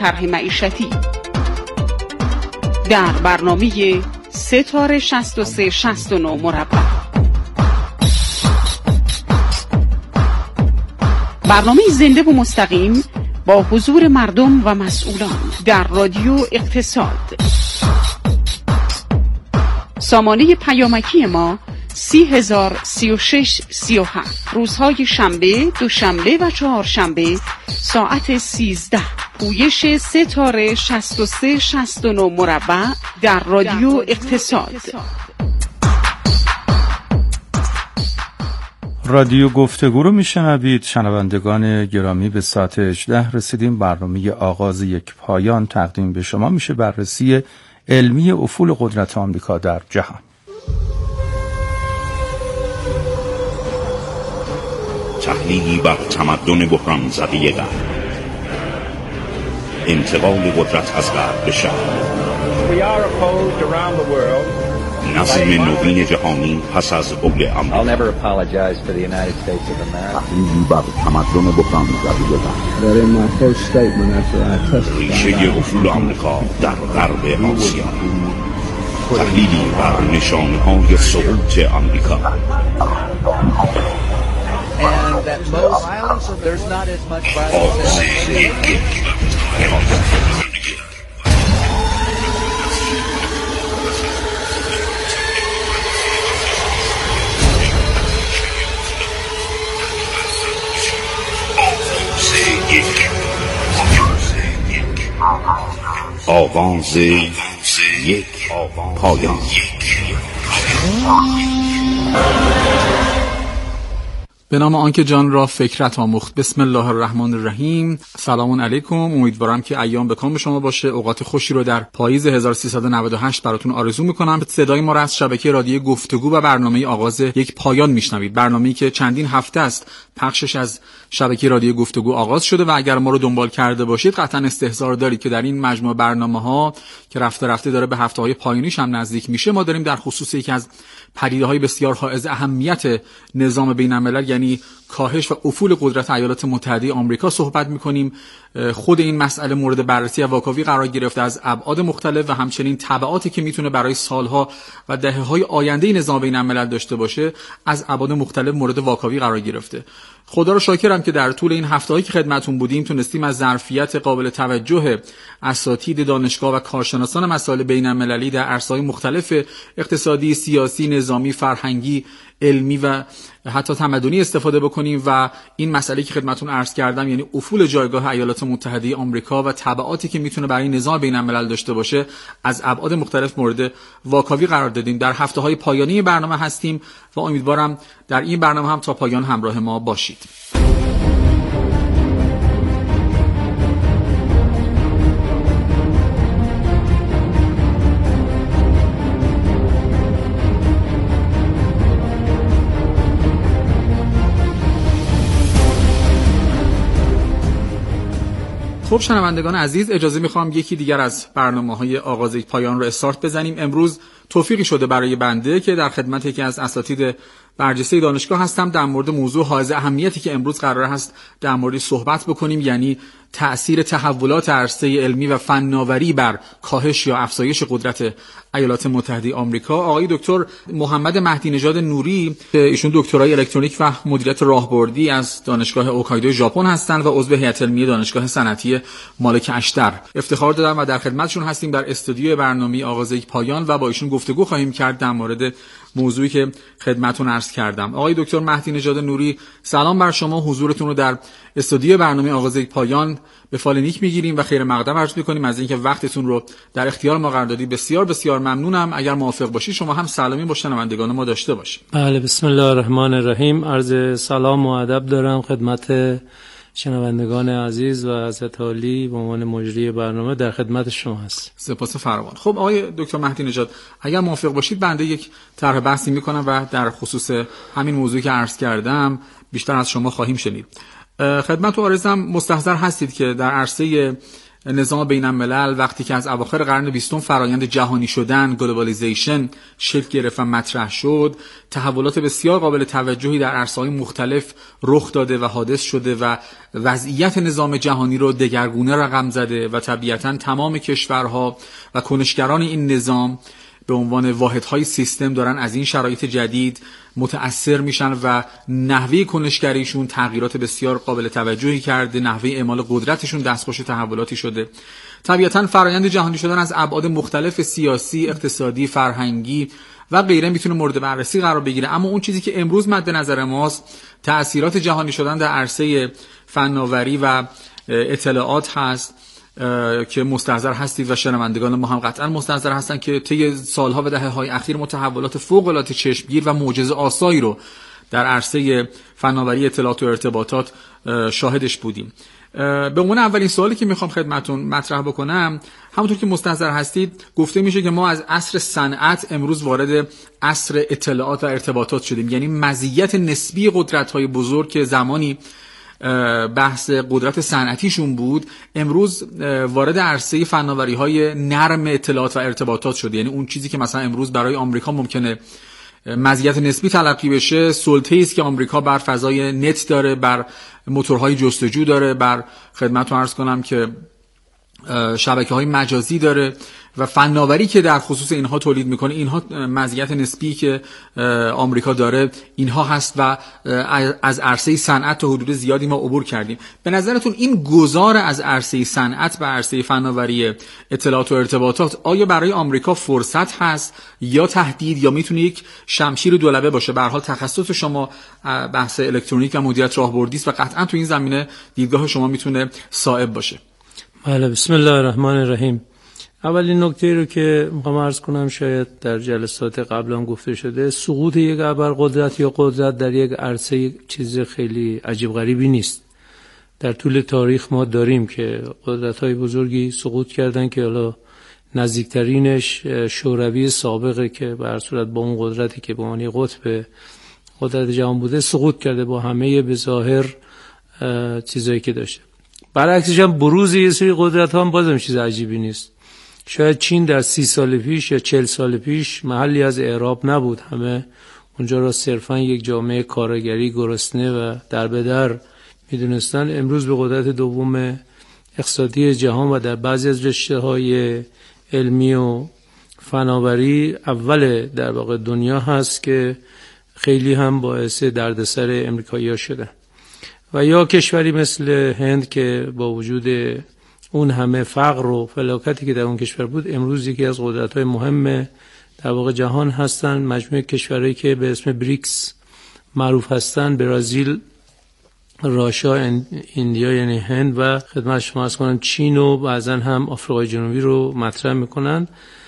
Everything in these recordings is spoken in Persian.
طرح معیشتی در برنامه ستاره 6369 مربع. برنامه زنده و مستقیم با حضور مردم و مسئولان در رادیو اقتصاد. سامانه پیامکی ما 30,036,37 روزهای شنبه، دوشنبه و چهارشنبه ساعت 13. پویش ستاره 6369 مربع در رادیو اقتصاد. رادیو گفتگو رو میشنوید. شنوندگان گرامی، به ساعت 18 رسیدیم. برنامه آغاز یک پایان تقدیم به شما میشه. بررسی علمی افول قدرت آمریکا در جهان. تحلیلی بر تمدن بحران زده غرب، انتقال قدرت از غرب به شرق، نظم نوین جهانی پس از عبور آمریکا. تحلیلی بر تمدن بحران زده غرب، ریشه افول آمریکا در غرب آسیا، تحلیلی بر نشانه‌های سقوط آمریکا. And that most violence, there's not as much violence. آغاز یک پایان. به نام آنکه جان را فکرت آموخت. بسم الله الرحمن الرحیم. سلام علیکم. امیدوارم که ایام به کام شما باشه. اوقات خوشی رو در پاییز 1398 براتون آرزو میکنم. صدای ما را از شبکه رادیو گفتگو و برنامه آغاز یک پایان میشنوید. برنامه‌ای که چندین هفته است پخشش از شبکه رادیو گفتگو آغاز شده و اگر ما رو دنبال کرده باشید قطعا استحضار دارید که در این مجموعه برنامه‌ها که رفته رفته داره به هفته‌های پایانیش هم نزدیک میشه، ما داریم در خصوص یکی از پدیده‌های بسیار حائز اهمیت نظام بین‌الملل، یعنی کاهش و افول قدرت ایالات متحده آمریکا صحبت می‌کنیم. خود این مسئله مورد بررسی و واکاوی قرار گرفته از ابعاد مختلف و همچنین تبعاتی که میتونه برای سالها و دهه‌های آینده نظام بین‌الملل داشته باشه از ابعاد مختلف مورد واکاوی قرار گرفته. خدا رو شاکرم که در طول این هفته‌هایی که خدمتتون بودیم تونستیم از ظرفیت قابل توجه اساتید دانشگاه و کارشناسان مسائل بین‌المللی در عرصه‌های مختلف اقتصادی، سیاسی، نظامی، فرهنگی، علمی و حتی تمدنی استفاده بکنیم و این مسئله که خدمتتون عرض کردم، یعنی افول جایگاه ایالات متحده آمریکا و تبعاتی که میتونه برای نظام بین‌الملل داشته باشه از ابعاد مختلف مورد واکاوی قرار دادیم. در هفته‌های پایانی برنامه هستیم و امیدوارم در این برنامه هم تا پایان همراه ما باشید. خب شنوندگان عزیز، اجازه میخوام یکی دیگر از برنامه‌های آغاز یک پایان رو استارت بزنیم. امروز توفیقی شده برای بنده که در خدمت یکی از اساتید برجسته دانشگاه هستم در مورد موضوع حائز اهمیتی که امروز قرار هست در موردش صحبت بکنیم، یعنی تأثیر تحولات عرصه علمی و فناوری بر کاهش یا افزایش قدرت ایالات متحده آمریکا. آقای دکتر محمد مهدی نژاد نوری، ایشون دکترای الکترونیک و مدیریت راهبردی از دانشگاه اوکایدو ژاپن هستند و عضو هیئت علمی دانشگاه صنعتی مالک اشتر افتخار دارم و در خدمتشون هستیم در استودیو برنامه آغاز یک پایان و با ایشون گفتگو خواهیم کرد در مورد موضوعی که خدمتتون عرض کردم. آقای دکتر مهدی نژاد نوری، سلام بر شما. حضورتون رو در استودیو برنامه آغاز یک پایان به فال نیک میگیریم و خیر مقدم عرض میکنیم از اینکه وقتتون رو در اختیار ما قرار دادید. بسیار بسیار ممنونم. اگر موافق باشید شما هم سلامی با شنوندگان ما داشته باشید. بله، بسم الله الرحمن الرحیم. عرض سلام و ادب دارم خدمت شنوندگان عزیز و حضرت عالی به عنوان مجری برنامه در خدمت شما هست. سپاس فراوان. خب آقای دکتر مهدی نژاد، اگر موافق باشید بنده یک طرح بحثی میکنم و در خصوص همین موضوعی که عرض کردم بیشتر از شما خواهیم شنید. خدمت و عرضم مستحضر هستید که در عرصه نظام بین الملل وقتی که از اواخر قرن 20 فرایند جهانی شدن، گلوبالیزیشن شکل گرفت و مطرح شد، تحولات بسیار قابل توجهی در عرصه‌های مختلف رخ داده و حادث شده و وضعیت نظام جهانی رو دگرگونه رقم زده و طبیعتاً تمام کشورها و کنشگران این نظام به عنوان واحدهای سیستم دارن از این شرایط جدید متأثر میشن و نحوه کنشگریشون تغییرات بسیار قابل توجهی کرده، نحوه اعمال قدرتشون دستخوش تحولاتی شده. طبیعتاً فرآیند جهانی شدن از ابعاد مختلف سیاسی، اقتصادی، فرهنگی و غیره میتونه مورد بررسی قرار بگیره، اما اون چیزی که امروز مد نظر ماست تأثیرات جهانی شدن در عرصه فناوری و اطلاعات هست که مستحضر هستید و شنوندگان ما هم قطعا مستحضر هستن که طی سالها و دهه‌های اخیر متحولات فوق‌العاده چشمگیر و معجزه آسایی رو در عرصه فناوری اطلاعات و ارتباطات شاهدش بودیم. به عنوان اولین سوالی که میخوام خدمتتون مطرح بکنم، همونطور که مستحضر هستید گفته میشه که ما از عصر صنعت امروز وارد عصر اطلاعات و ارتباطات شدیم، یعنی مزیت نسبی قدرت‌های بزرگ که زمانی بحث قدرت صنعتیشون بود امروز وارد عرصه فناوری‌های نرم اطلاعات و ارتباطات شده. یعنی اون چیزی که مثلا امروز برای آمریکا ممکنه مزیت نسبی تلقی بشه، سلطه‌ای است که آمریکا بر فضای نت داره، بر موتورهای جستجو داره، بر خدمتتون عرض کنم که شبکه‌های مجازی داره و فناوری که در خصوص اینها تولید میکنه، اینها مزیت نسبی که آمریکا داره اینها هست و از عرصه صنعت تا حدود زیادی ما عبور کردیم. به نظرتون این گذار از عرصه صنعت به عرصه فناوری اطلاعات و ارتباطات آیا برای آمریکا فرصت هست یا تهدید، یا میتونه یک شمشیر دولبه باشه؟ به هر حال تخصص شما بحث الکترونیک و مدیریت راهبردی است و قطعا تو این زمینه دیدگاه شما میتونه صائب باشه. بله، بسم الله الرحمن الرحیم. اولین نکته رو که میخوام عرض کنم، شاید در جلسات قبل هم گفته شده، سقوط یک ابرقدرت یا قدرت در یک عرصه چیز خیلی عجیب غریبی نیست. در طول تاریخ ما داریم که قدرت‌های بزرگی سقوط کردن که حالا نزدیکترینش شوروی سابقه که به هر صورت با اون قدرتی که به معنی قطب قدرت جهان بوده سقوط کرده با همه به ظاهر چیزایی که داشته. برعکسش هم بروز یه سری قدرت ها هم بازم چیز عجیبی نیست. شاید چین در 30 سال پیش یا 40 سال پیش محلی از اعراب نبود، همه اونجا را صرفا یک جامعه کارگری گرسنه و در به در میدونستن. امروز به قدرت دوم اقتصادی جهان و در بعضی از رشته‌های علمی و فناوری اول در واقع دنیا هست که خیلی هم باعث دردسر امریکایی‌ها شده. و یا کشوری مثل هند که با وجود اون همه فقر و فلاکتی که در اون کشور بود امروز یکی از قدرت‌های مهم در واقع جهان هستن. مجموعه کشورهایی که به اسم بریکس معروف هستن، برزیل، راشا، ایندیا یعنی هند و خدمت شما عرض کنم چین و بعضا هم آفریقای جنوبی رو مطرح میکنند.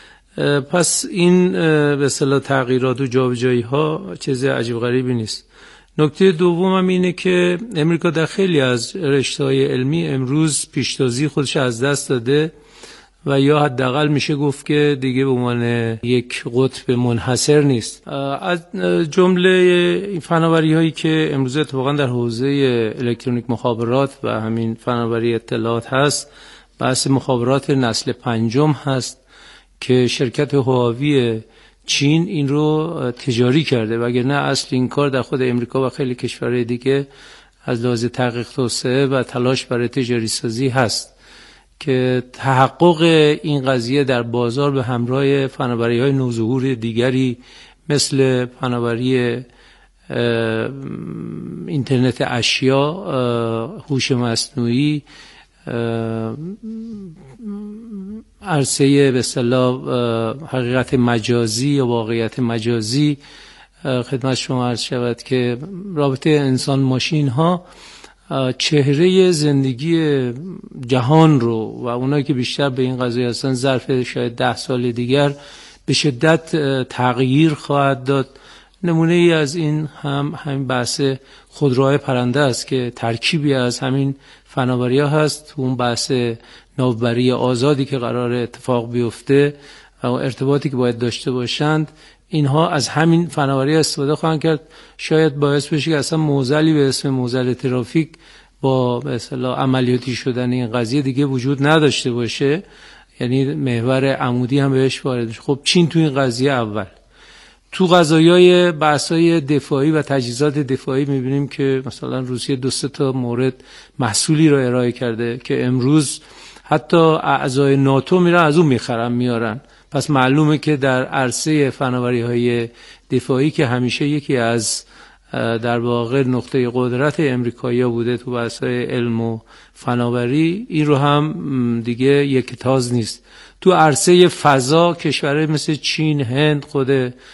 پس این به اصطلاح تغییرات و جابجایی‌ها چیز عجیب غریبی نیست. نکته دومم اینه که امریکا در خیلی از رشته‌های علمی امروز پیشتازی خودش از دست داده و یا حداقل میشه گفت که دیگه به عنوان یک قطب منحصر نیست. از جمله این فناوری‌هایی که امروز اتفاقا در حوزه الکترونیک مخابرات و همین فناوری اطلاعات هست، بحث مخابرات نسل پنجم هست که شرکت هواوی چین این رو تجاری کرده، وگرنه اصل این کار در خود امریکا و خیلی کشورهای دیگه از لحاظ تحقیق توسعه و تلاش برای تجاری سازی هست که تحقق این قضیه در بازار به همراه فناوری‌های نوظهور دیگری مثل فناوری اینترنت اشیا، هوش مصنوعی، عرصه به اصطلاح حقیقت مجازی یا واقعیت مجازی خدمت شما عرض شود که رابطه انسان ماشین ها چهره زندگی جهان رو و اونایی که بیشتر به این قضیه هستن ظرف شاید 10 سال دیگر به شدت تغییر خواهد داد. نمونه ای از این همین بحث خودروهای پرنده است که ترکیبی از همین فناوری‌ها هست. اون بحث ناوبری آزادی که قرار اتفاق بیفته و ارتباطی که باید داشته باشند، اینها از همین فناوری استفاده خواهند کرد. شاید باعث بشه که اصلا معضلی به اسم معضل ترافیک با به اصطلاح عملیاتی شدن این قضیه دیگه وجود نداشته باشه، یعنی محور عمودی هم بهش وارد میشه. خب چین تو این قضیه اول، تو قضایای بحث‌های دفاعی و تجهیزات دفاعی می‌بینیم که مثلا روسیه 2-3 تا مورد محصولی رو ارائه کرده که امروز حتی اعضای ناتو میرن از اون میارن. پس معلومه که در عرصه فناوری‌های دفاعی که همیشه یکی از در واقع نقطه قدرت امریکایی‌ها بوده تو بحث‌های علم و فناوری، این رو هم دیگه یک تاز نیست. تو عرصه فضا کشورهای مثل چین، هند، خود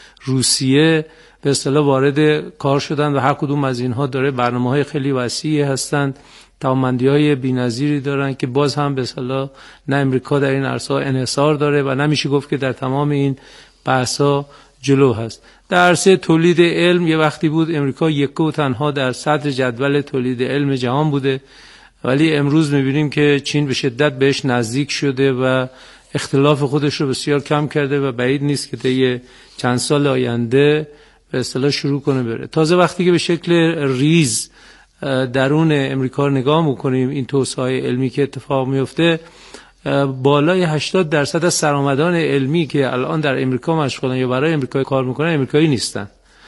روسیه به اصطلاح وارد کار شدن و هر کدوم از اینها داره برنامه‌های خیلی وسیعی هستند، توانمندی‌های بی‌نظیری دارن که باز هم به اصطلاح نه امریکا در این عرصه انحصار داره و نمیشه گفت که در تمام این بحث‌ها جلو هست. در عرصه تولید علم یه وقتی بود امریکا یک و تنها در صدر جدول تولید علم جهان بوده، ولی امروز می‌بینیم که چین به شدت بهش نزدیک شده و اختلاف خودش رو بسیار کم کرده و بعید نیست که طی چند سال آینده به اصطلاح شروع کنه بره. تازه وقتی که به شکل ریز درون امریکا نگاه میکنیم این توسعه علمی که اتفاق میفته، بالای 80% از سرآمدان علمی که الان در امریکا مشغولن یا برای امریکا کار میکنن امریکایی نیستن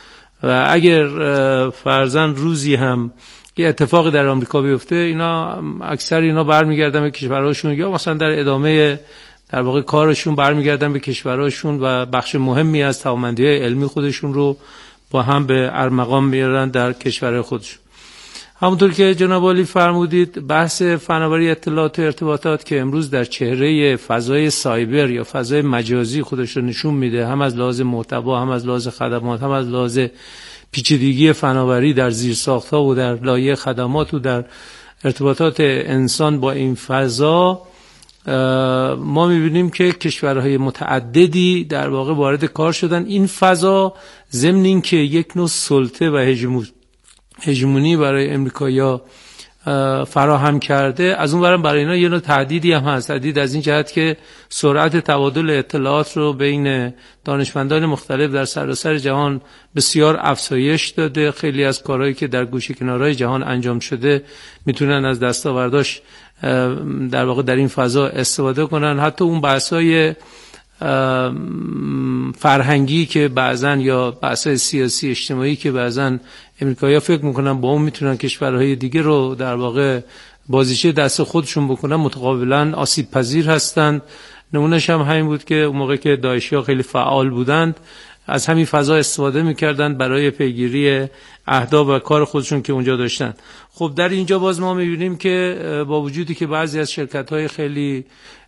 و اگر فرضاً روزی هم یه اتفاقی در آمریکا بیفته اینا اکثر اینا برمیگردن به کشورهاشون یا مثلا در ادامه در واقع کارشون برمیگردن به کشورهاشون و بخش مهمی از توانمندی‌های علمی خودشون رو با هم به ارمغان میارن در کشور خودشون. همونطور که جناب عالی فرمودید، بحث فناوری اطلاعات و ارتباطات که امروز در چهره فضای سایبر یا فضای مجازی خودش رو نشون میده، هم از لحاظ محتوا، هم از لحاظ خدمات، هم از لحاظ پیچیدگی فناوری در زیرساخت‌ها و در لایه خدمات و در ارتباطات انسان با این فضا، ما میبینیم که کشورهای متعددی در واقع وارد کار شدن. این فضا ضمن این که یک نوع سلطه و هژمونی برای امریکایی‌ها فراهم کرده، از اون برم برای اینا یه نوع تهدیدی هم هست. تهدید از این جهت که سرعت تبادل اطلاعات رو بین دانشمندان مختلف در سراسر جهان بسیار افزایش داده. خیلی از کارهایی که در گوشه کنارهای جهان انجام شده میتونن از دستاورداش در واقع در این فضا استفاده کنن. حتی اون بحث‌های فرهنگی که بعضن یا بحث‌های سیاسی اجتماعی که بعضن امریکایی‌ها فکر میکنن با اون میتونن کشورهای دیگه رو در واقع بازیچه دست خودشون بکنن، متقابلا آسیب پذیر هستند. نمونهش هم همین بود که اون موقع که داعشی‌ها خیلی فعال بودند از همین فضا استفاده میکردن برای پیگیری اهداف و کار خودشون که اونجا داشتن. خب در اینجا باز ما میبینیم که با وجودی که بعضی از شرکت‌های خیلی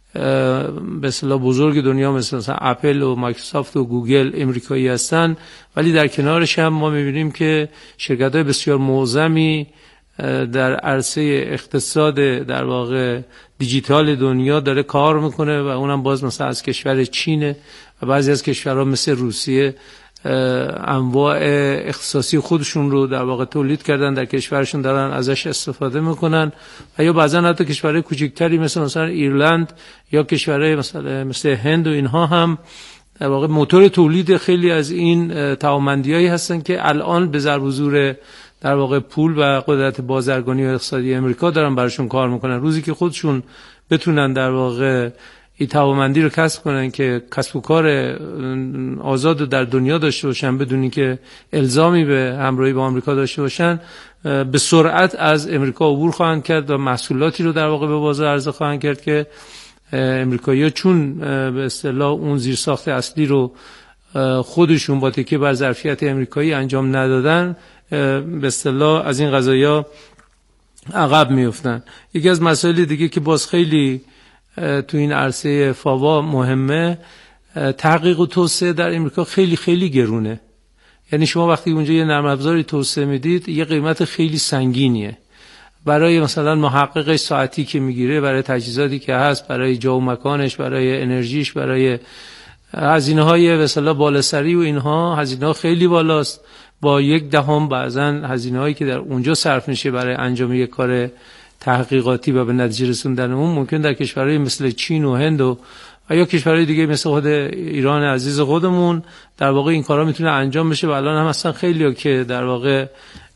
به اصطلاح بزرگ دنیا مثلا اپل و مایکروسافت و گوگل امریکایی هستن، ولی در کنارش هم ما میبینیم که شرکت‌های بسیار معظمی در عرصه اقتصاد در واقع دیجیتال دنیا داره کار میکنه و اونم باز مثلا از کشور چینه و بعضی از کشورها مثل روسیه انواع اختصاصی خودشون رو در واقع تولید کردن در کشورشون، دارن ازش استفاده میکنن و یا بعضا حتی کشورهای کوچکتری مثلا ایرلند یا کشورهای مثل هند و اینها هم در واقع موتور تولید خیلی از این توانمندی‌هایی هستن که الان به ضرب و زور در واقع پول و قدرت بازرگانی و اقتصادی امریکا دارن براشون کار میکنن. روزی که خودشون بتونن در واقع این توانمندی رو کسب کنن که کسب و کار آزاد رو در دنیا داشته باشن بدون که الزامی به همراهی با آمریکا داشته باشن، به سرعت از امریکا عبور خواهند کرد و محصولاتی رو در واقع به بازار عرضه خواهند کرد که امریکایی‌ها چون به اصطلاح اون زیرساخت اصلی رو خودشون با تکیه بر ظرفیت امریکایی انجام ندادن، به اصطلاح از این قضایا عقب میافتن. یکی از مسائل دیگه که باز خیلی تو این عرصه فاوا مهمه، تحقیق و توسعه در امریکا خیلی خیلی گرونه. یعنی شما وقتی اونجا یه نرم افزاری توسعه میدید یه قیمت خیلی سنگینیه برای مثلا محقق ساعتی که میگیره، برای تجهیزاتی که هست، برای جا و مکانش، برای انرژیش، برای هزینه‌های مثلا بالاسری و اینها هزینه‌ها خیلی بالاست. با 1/10 بعضن هزینه‌هایی که در اونجا صرف میشه برای انجام یک کار تحقیقاتی و به نتیجه رسوندن اون ممکن در کشورهای مثل چین و هند و یا کشورهای دیگه مثل خود ایران عزیز خودمون در واقع این کارا میتونه انجام بشه و الان هم اصلا خیلی‌ها که در واقع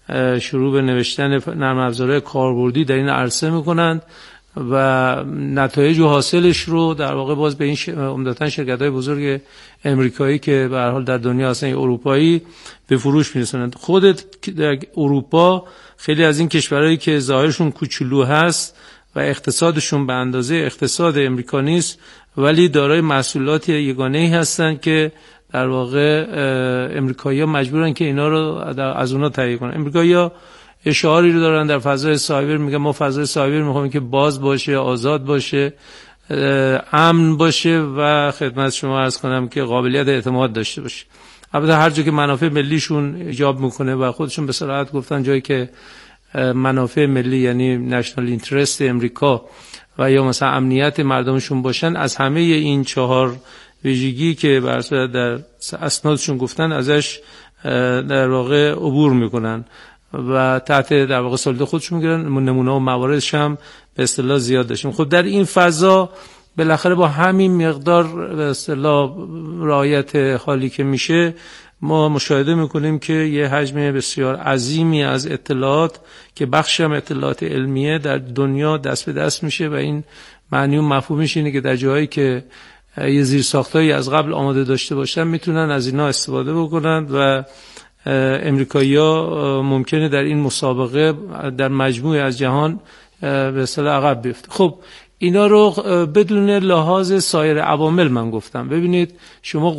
شروع به نوشتن نرم افزارهای کاربردی در این عرصه میکنند و نتایج و حاصلش رو در واقع باز به این عمدتاً شرکت‌های بزرگ امریکایی که به هر حال در دنیا هستن اروپایی به فروش میرسونند. خودت در اروپا خیلی از این کشورهایی که ظاهرشون کوچولو هست و اقتصادشون به اندازه اقتصاد امریکا نیست ولی دارای محصولات یگانه‌ای هستن که در واقع امریکایی‌ها مجبورن که اینا رو از اونها تهیه کنن. امریکایی‌ها اشعاری رو دارن در فضای سایبر، میگن ما فضای سایبر میخوایم که باز باشه، آزاد باشه، امن باشه و خدمت شما عرض کنم که قابلیت اعتماد داشته باشه. البته هر جا که منافع ملیشون ایجاب میکنه و خودشون به صراحت گفتن جایی که منافع ملی یعنی نشنال اینترست امریکا و یا مثلا امنیت مردمشون باشن، از همه این 4 ویژگی که در اسنادشون گفتن ازش در واقع عبور میکنن و تحت در واقع سلطه خودشون میگیرن. نمونه و مواردش هم به اصطلاح زیاد داشتیم. خب در این فضا بالاخره با همین مقدار به اصطلاح رعایت حالی که میشه ما مشاهده میکنیم که یه حجم بسیار عظیمی از اطلاعات که بخشی هم اطلاعات علمیه در دنیا دست به دست میشه و این معنی و مفهومش اینه که در جایی که یه زیرساختایی از قبل آماده داشته باشن میتونن از اینا استفاده بکنن و امریکایی‌ها ممکنه در این مسابقه در مجموعه از جهان به اصطلاح عقب بیفته. خب اینا رو بدون لحاظ سایر عوامل من گفتم. ببینید شما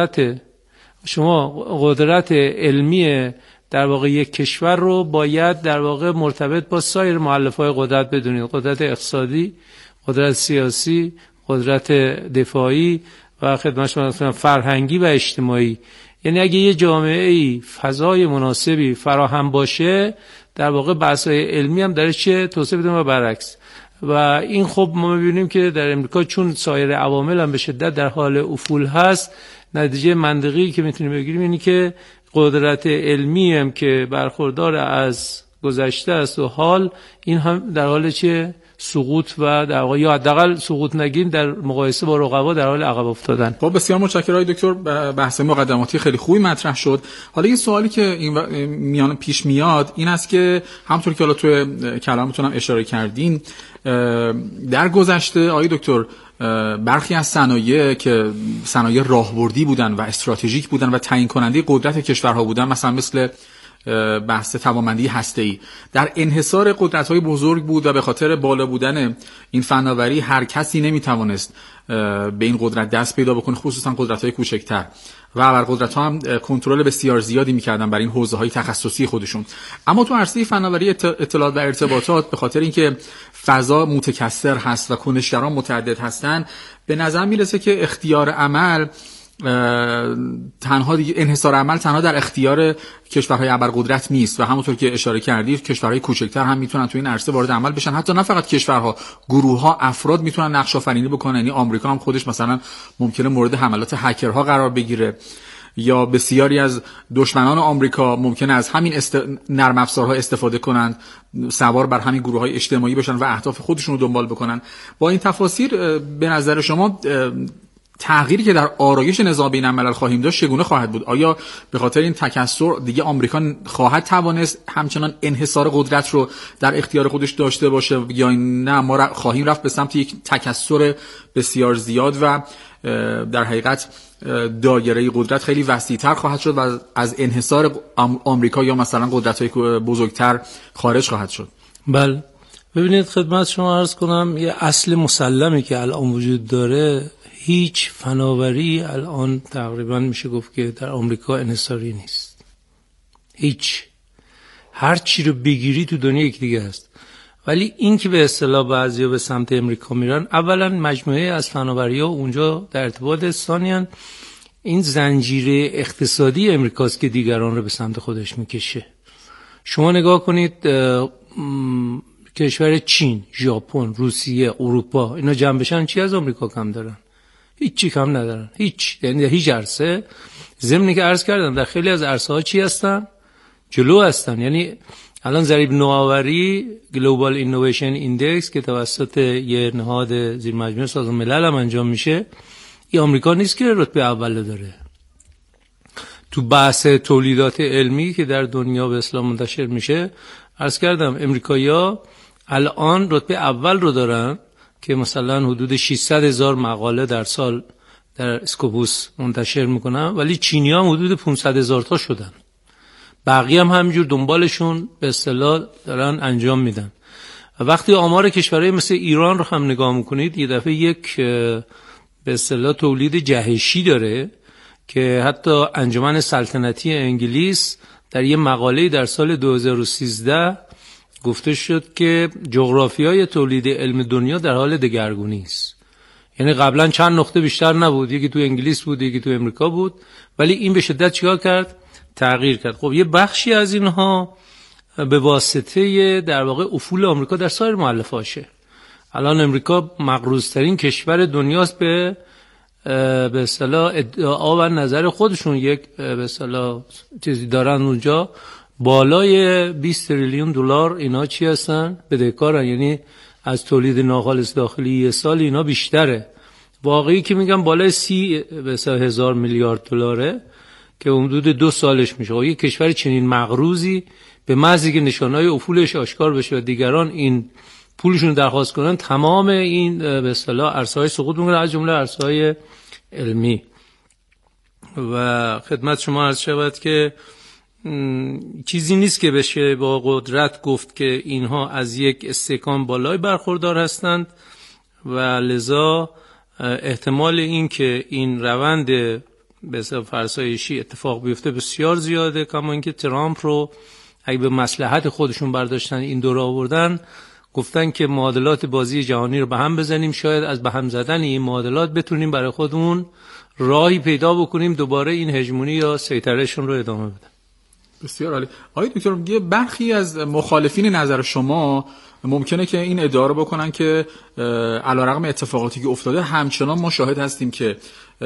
قدرت علمی در واقع یک کشور رو باید در واقع مرتبط با سایر مؤلفه‌های قدرت بدونید. قدرت اقتصادی، قدرت سیاسی، قدرت دفاعی و خدمت شما فرهنگی و اجتماعی. یعنی اگه یه جامعه‌ای فضای مناسبی فراهم باشه در واقع بحث‌های علمی هم درش چه توسعه بده و برعکس. و این خب ما می‌بینیم که در امریکا چون سایر عوامل هم به شدت در حال افول هست، نتیجه منطقی که میتونیم بگیریم اینه که قدرت علمی هم که برخوردار از گذشته است و حال، این هم در حال چه سقوط و در واقع یا حداقل سقوط نگیم در مقایسه با رقبا در حال عقب افتادن. خب بسیار متشکرم دکتر، بحث مقدماتی خیلی خوبی مطرح شد. حالا این سوالی که این میان پیش میاد این است که همونطور که حالا تو کلامتون هم اشاره کردین در گذشته آقای دکتر برخی از صنایع که صنایع راهبردی بودن و استراتژیک بودن و تعیین کننده قدرت کشورها بودن، مثل بحث توانمندی هسته‌ای، در انحصار قدرت‌های بزرگ بود و به خاطر بالا بودن این فناوری هر کسی نمی‌توانست به این قدرت دست پیدا بکنه، خصوصا قدرت‌های کوچکتر و ابرقدرت‌ها هم کنترل بسیار زیادی می‌کردن بر این حوزه‌های تخصصی خودشون. اما تو عرصه فناوری اطلاعات و ارتباطات به خاطر اینکه فضا متکثر هست و کنشگران متعدد هستن، به نظر میرسه که اختیار عمل تنها انحصار عمل تنها در اختیار کشورهای ابرقدرت نیست و همونطور که اشاره کردید کشورهای کوچکتر هم میتونن تو این عرصه وارد عمل بشن. حتی نه فقط کشورها، گروه‌ها، افراد میتونن نقش آفرینی بکنن. یعنی آمریکا هم خودش مثلا ممکنه مورد حملات هکرها قرار بگیره یا بسیاری از دشمنان آمریکا ممکنه از همین نرم افزارها استفاده کنند، سوار بر همین گروه‌های اجتماعی بشن و اهداف خودشون رو دنبال بکنن. با این تفاسیر به نظر شما تغییری که در آرایش نظام بین الملل خواهیم داشت چگونه خواهد بود؟ آیا به خاطر این تکثر دیگه آمریکا خواهد توانست همچنان انحصار قدرت رو در اختیار خودش داشته باشه یا نه ما خواهیم رفت به سمت یک تکثر بسیار زیاد و در حقیقت دایره قدرت خیلی وسیع‌تر خواهد شد و از انحصار آمریکا یا مثلا قدرت‌های بزرگتر خارج خواهد شد؟ بله، ببینید خدمت شما عرض کنم یه اصل مسلمی که الان وجود داره، هیچ فناوری الان تقریبا میشه گفت که در آمریکا انحصاری نیست. هیچ، هر چی رو بگیری تو دنیا یک دیگه است. ولی این که به اصطلاح بعضیا به سمت امریکا میرن، اولا مجموعه از فناوری‌ها اونجا در ارتباط استانیان، این زنجیره اقتصادی امریکاست که دیگران رو به سمت خودش میکشه. شما نگاه کنید کشور چین، ژاپن، روسیه، اروپا، اینا جمع بشن چی از آمریکا کم دارن؟ هیچی کم ندارن. یعنی هیچ عرصه، ضمنی که عرض کردم در خیلی از عرصه ها چی هستن؟ جلو هستن. یعنی الان ضریب نوآوری گلوبال اینویشن ایندکس که توسط یه نهاد زیر مجموعه سازمان ملل هم انجام میشه، این آمریکا نیست که رتبه اول داره. تو بحث تولیدات علمی که در دنیا به اصطلاح منتشر میشه، عرض کردم امریکایی‌ها الان رتبه اول رو دارن که مثلا حدود 600,000 مقاله در سال در اسکوپوس منتشر میکنن، ولی چینی‌ها هم حدود 500,000 تا شدن. بقیه هم همینجور دنبالشون به اصطلاح دارن انجام میدن. وقتی آمار کشورهای مثل ایران رو هم نگاه میکنید، یه دفعه یک به اصطلاح تولید جهشی داره که حتی انجمن سلطنتی انگلیس در یه مقاله در سال 2013 گفته شد که جغرافیای تولید علم دنیا در حال دگرگونی است. یعنی قبلا چند نقطه بیشتر نبود، یکی تو انگلیس بود، یکی تو امریکا بود، ولی این به شدت چیکار کرد؟ تغییر کرد. خب یه بخشی از اینها به واسطه در واقع افول آمریکا در سایر مؤلفه‌اشه. الان امریکا مغروض‌ترین کشور دنیاست به اصطلاح ادعا و نظر خودشون. یک به اصطلاح چیزی دارن اونجا بالای 20 تریلیون دلار اینا چی هستن؟ بدهکارن. یعنی از تولید ناخالص داخلی یه سال اینا بیشتره. واقعی که میگم بالای 30,000 میلیارد دلاره که حدود 2 سالش میشه. یک کشور چنین مغروضی به محض اینکه نشانهای افولش آشکار بشه و دیگران این پولشون درخواست کنن، تمام این به اصطلاح عرصه‌های سقوط میکنه، از جمله عرصه‌های علمی. و خدمت شما عرض شود که چیزی نیست که بشه با قدرت گفت که اینها از یک استحکام بالای برخوردار هستند و لذا احتمال این که این روند به اصطلاح فرسایشی اتفاق بیفته بسیار زیاده. کما اینکه ترامپ رو اگه به مصلحت خودشون برداشتن این دوره آوردن، گفتن که معادلات بازی جهانی رو به هم بزنیم، شاید از به هم زدن این معادلات بتونیم برای خودمون راهی پیدا بکنیم دوباره این هژمونی یا سیطرهشون رو ادامه بدن. بسیار عالی. آقای دکتر، یه برخی از مخالفین نظر شما ممکنه که این ادعا رو بکنن که علیرغم اتفاقاتی که افتاده همچنان ما شاهد هستیم که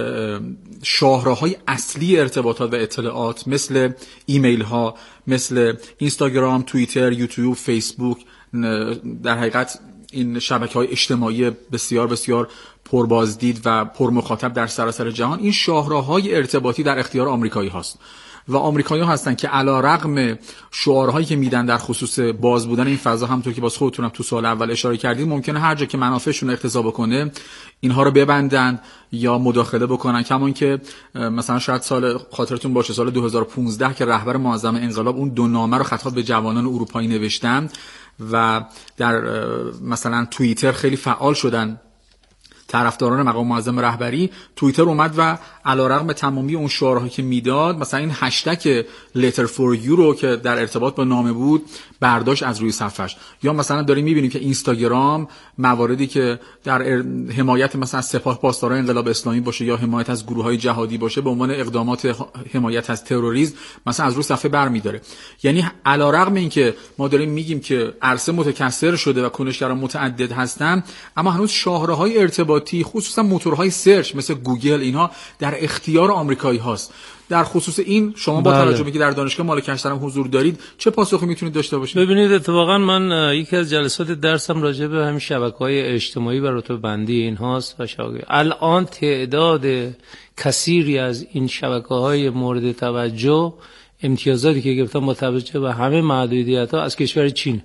شاهراهای اصلی ارتباطات و اطلاعات مثل ایمیل ها، مثل اینستاگرام، توییتر، یوتیوب، فیسبوک، در حقیقت این شبکه‌های اجتماعی بسیار بسیار پربازدید و پرمخاطب در سراسر جهان، این شاهراهای ارتباطی در اختیار آمریکایی هاست و آمریکایی‌ها هستن که علیرغم شعارهایی که میدن در خصوص باز بودن این فضا، همونطور که باز خودتونم تو سال اول اشاره کردید، ممکنه هر جا که منافعشون اقتضا بکنه اینها رو ببندن یا مداخله بکنن. کما که مثلا شاید سال خاطرتون باشه سال 2015 که رهبر معظم انقلاب اون 2 نامه رو خطاب به جوانان اروپایی نوشتن و در مثلا توییتر خیلی فعال شدن طرفداران مقام معظم رهبری. توییتر اومد و علیرغم تمامی اون شعارهایی که میداد، مثلا این هشتگ letter for you رو که در ارتباط با نامه بود برداشت از روی صفحش. یا مثلا داریم میبینیم که اینستاگرام مواردی که در حمایت مثلا سپاه پاسداران انقلاب اسلامی باشه یا حمایت از گروه‌های جهادی باشه به عنوان اقدامات حمایت از تروریسم مثلا از روی صفحه برمی‌داره. یعنی علیرغم اینکه ما داریم میگیم که عرصه متکثر شده و کنشگران متعدد هستن، اما هنوز شاهراهای ارتباطی خصوصا موتورهای سرچ مثل گوگل اینها در اختیار آمریکایی هاست. در خصوص این شما با توجه به که در دانشگاه مال کشترم حضور دارید چه پاسخی میتونید داشته باشید؟ ببینید، اتفاقا من یکی از جلسات درسم راجع به همین شبکه‌های اجتماعی و رتبه بندی اینهاست و الان تعداد کثیری از این شبکه‌های مورد توجه، امتیازاتی که گرفتن با توجه به همه محدودیت‌ها از کشور چین.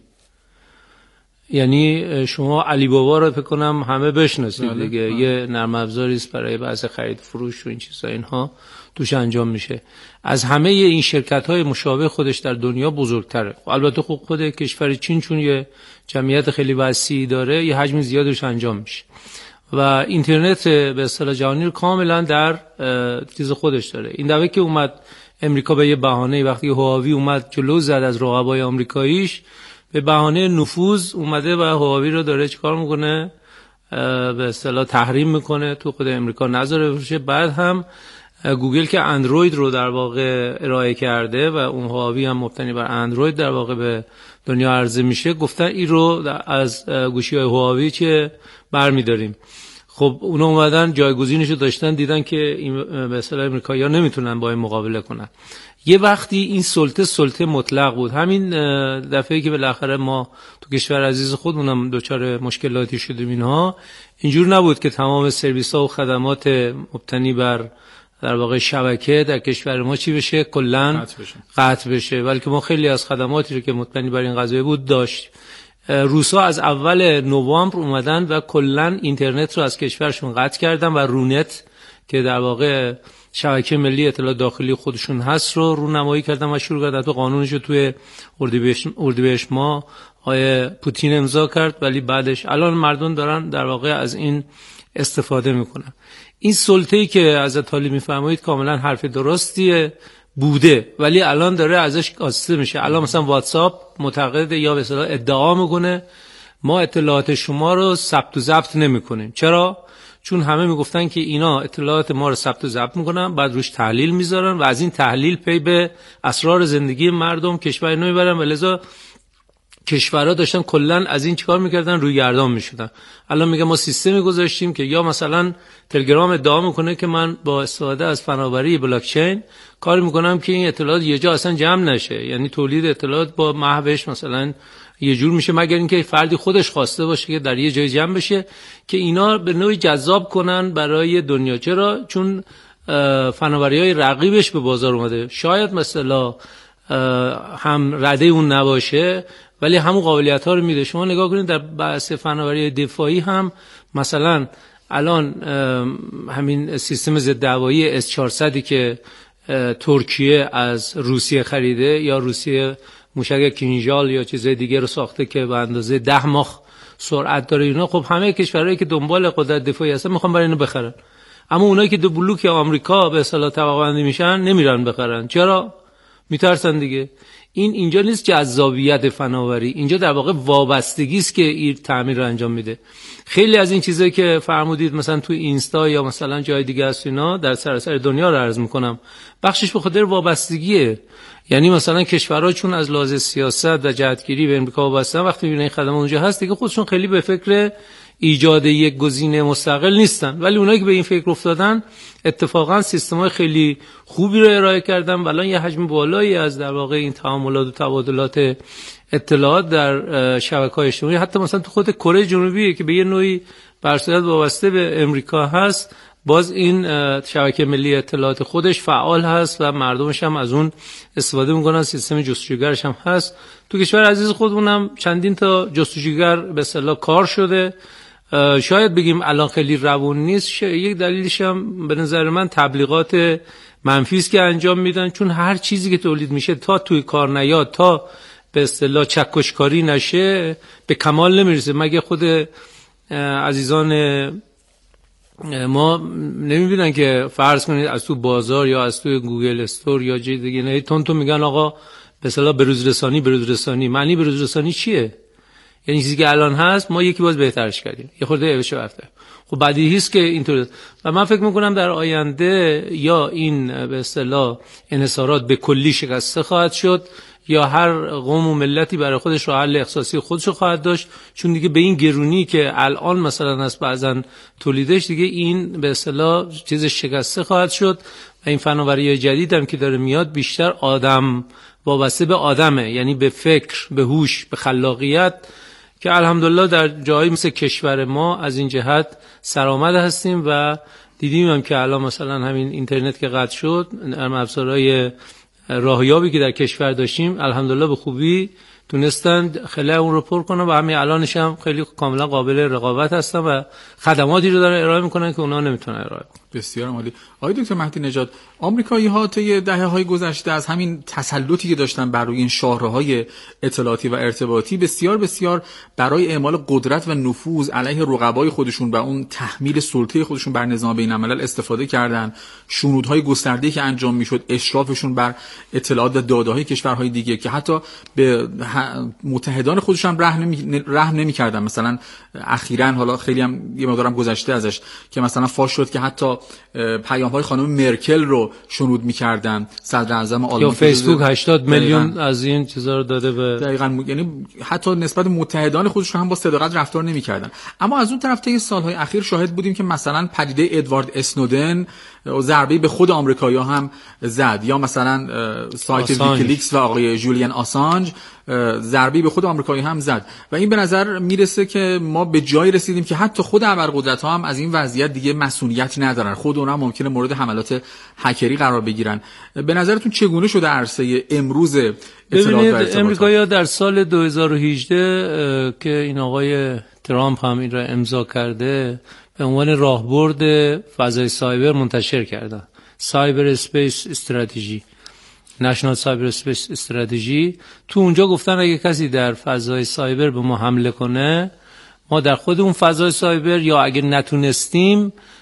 یعنی شما علی بابا رو فکر کنم همه بشناسید دیگه. یه نرم افزاری است برای بحث خرید فروش و این چیزا، اینها توش انجام میشه. از همه این شرکت‌های مشابه خودش در دنیا بزرگتره. البته خود کشور چین چون یه جمعیت خیلی وسیعی داره، یه حجم زیادش انجام میشه و اینترنت به اصطلاح جهانی رو کاملا در چیز خودش داره. این دفعه که اومد امریکا به یه بهانه، وقتی هواوی اومد جلو زد از رقبای آمریکاییش، به بهانه نفوذ اومده و هواوی رو داره چیکار میکنه؟ به اصطلاح تحریم میکنه، تو خود امریکا نذاره بفروشه. بعد هم گوگل که اندروید رو در واقع ارائه کرده و اون هواوی هم مبتنی بر اندروید در واقع به دنیا عرضه میشه، گفتن این رو از گوشی‌های هواوی چه برمی‌داریم. خب اونا اومدن جایگزینش رو داشتن، دیدن که این به اصطلاح امریکایی‌ها نمیتونن با این مقابله کنن. یه وقتی این سلطه مطلق بود. همین دفعه‌ای که بالاخره ما تو کشور عزیز خودمونم دچار مشکلاتی شدیم، اینها اینجور نبود که تمام سرویس‌ها و خدمات مبتنی بر در واقع شبکه در کشور ما چی بشه؟ کلاً قطع بشه. ولی که ما خیلی از خدماتی رو که مطمئنی برای این قضیه بود داشت. روسا از اول نوامبر اومدن و کلاً اینترنت رو از کشورشون قطع کردن و رونت که در واقع شبکه ملی اطلاعات داخلی خودشون هست رو رونمایی کردن و شروع کردن. تو قانونش رو توی اردیبهشت ما آقای پوتین امضا کرد، ولی بعدش الان مردم دارن در واقع از این استفاده میکنن. این سلطه‌ای که حضرت علی میفرمایید کاملا حرف درستیه بوده، ولی الان داره ازش کاسته میشه. الان مثلا واتساپ معتقد یا به اصطلاح ادعا میکنه ما اطلاعات شما رو ثبت و ضبط نمیکنیم. چرا؟ چون همه میگفتن که اینا اطلاعات ما رو ثبت و ضبط میکنن، بعد روش تحلیل میذارن و از این تحلیل پی به اسرار زندگی مردم کشور اینو میبرن، و لذا کشورها داشتن کلا از این چیکار میکردن؟ روی گردان میشدن. الان میگه ما سیستمی گذاشتیم که یا مثلا تلگرام ادعا میکنه که من با استفاده از فناوری بلاک چین کار میکنم که این اطلاعات یه جا اصلا جمع نشه، یعنی تولید اطلاعات با محوش مثلا یه جور میشه، مگر اینکه فردی خودش خواسته باشه که در یه جای جمع بشه، که اینا به نوعی جذاب کنن برای دنیا. چرا؟ چون فناوری‌های رقیبش به بازار اومده. شاید مثلا هم رده اون نباشه ولی همون قابلیت ها رو میده. شما نگاه کنید در بحث فناوری دفاعی هم مثلا الان همین سیستم ضد هوایی S400 که ترکیه از روسیه خریده، یا روسیه موشک کینژال یا چیزای دیگه رو ساخته که به اندازه 10 ماخ سرعت داره اینا، خب همه کشورهایی که دنبال قدرت دفاعی هستن میخوان برای اینو بخرن، اما اونایی که دو بلوک آمریکا به اصطلاح طبقه بندی میشن نمیرن بخرن. چرا؟ میترسن دیگه. اینجا نیست جذابیت فناوری، اینجا در واقع وابستگی است که این تعمیر رو انجام میده. خیلی از این چیزایی که فرمودید مثلا تو اینستا یا مثلا جای دیگه هست اینا در سراسر دنیا رو عرض میکنم، بخشش به خاطر وابستگیه. یعنی مثلا کشورها چون از لحاظ سیاست و جهتگیری به امریکا وابستن، وقتی میبینن این خدمات اونجا هست دیگه خودشون خیلی به فکر ایجاد یک گزینه مستقل نیستن، ولی اونایی که به این فکر افتادن اتفاقا سیستم‌های خیلی خوبی رو ارائه کردن و الان یه حجم بالایی از در واقع این تعاملات و تبادلات اطلاعات در شبکه‌های اجتماعی، حتی مثلا تو خود کره جنوبی که به یه نوعی بر صورت وابسته به امریکا هست، باز این شبکه ملی اطلاعات خودش فعال هست و مردمش هم از اون استفاده میکنن. سیستم جستجوگرش هم هست. تو کشور عزیز خودمونم چندین تا جستجوگر به اصطلاح کار شده. شاید بگیم الان خیلی روون نیست، یک دلیلش هم به نظر من تبلیغات منفی است که انجام میدن، چون هر چیزی که تولید میشه تا توی کار نیاد، تا به اصطلاح چکشکاری نشه به کمال نمیرسه. مگه خود عزیزان ما نمیبینن که فرض کنید از تو بازار یا از تو گوگل استور یا چیز دیگه نه تون میگن آقا به اصطلاح بروز رسانی. معنی بروز رسانی چیه؟ یعنی چیزی که الان هست ما یکی باز بهترش کردیم، یه خورده بشه رفته. خب بدیهی است که اینطور، و من فکر میکنم در آینده یا این به اصطلاح انحصارات به کلی شکسته خواهد شد، یا هر قوم و ملتی برای خودش راه حل اختصاصی خودش رو خواهد داشت، چون دیگه به این گرونی که الان مثلا از بعضن تولیدش دیگه این به اصطلاح چیز شکسته خواهد شد. و این فناوری جدید هم که داره میاد بیشتر آدم وابسته به آدمه، یعنی به فکر، به هوش، به خلاقیت، که الحمدلله در جایی مثل کشور ما از این جهت سرآمد هستیم و دیدیم هم که الان مثلا همین اینترنت که قطع شد، افزارهای راهیابی که در کشور داشتیم الحمدلله به خوبی تونستند خلأ اون رو پر کنن و همین الانش هم خیلی کاملا قابل رقابت هستن و خدماتی رو دارن ارائه میکنن که اونا نمیتونن ارائه کنن. بسیار عالی. آقای دکتر مهدی نژاد، آمریکایی‌ها طی دهه‌های گذشته از همین تسلطی که داشتن بر روی این شاهراهای اطلاعاتی و ارتباطی بسیار برای اعمال قدرت و نفوذ علیه رقبای خودشون و اون تحمیل سلطه خودشون بر نظام بین‌الملل استفاده کردن. شنودهای گسترده‌ای که انجام میشد، اشرافشون بر اطلاعات و داده‌های کشورهای دیگه که حتی به متحدان خودشون رحم نمی‌کردن. مثلا اخیراً حالا خیلی هم یه مقدارم گذشته ازش که مثلا فاش شد که حتی پیام‌های خانم مرکل رو شنود می‌کردن، صدر اعظم آلمان. یا فیسبوک 80 میلیون از این چیزا رو داده به دقیقاً، یعنی حتی نسبت متحدان خودشون هم با صداقت رفتار نمی‌کردن. اما از اون طرف طی سال‌های اخیر شاهد بودیم که مثلا پدیده ادوارد اسنودن ضربه‌ای به خود آمریکایی‌ها هم زد، یا مثلا سایت ویکیلیکس و آقای جولیان آسانج ضربه‌ای به خود آمریکایی هم زد و این به نظر میرسه که ما به جایی رسیدیم که حتی خود ابرقدرت‌ها هم از این وضعیت دیگه مسئولیت ندارن، خود اونها ممکنه مورد حملات هکری قرار بگیرن. به نظرتون چگونه شده عرصه امروز اطلاعات و ارتباطات؟ امریکایی‌ها در سال 2018 که این آقای ترامپ هم این را امضا کرده به عنوان راهبرد فضای سایبر منتشر کردن، سایبر اسپیس استراتژی، نشنال سایبر اسپیس استراتژی. تو اونجا گفتن اگه کسی در فضای سایبر به ما حمله کنه، ما در خود اون فضای سایبر یا اگه نتونستیم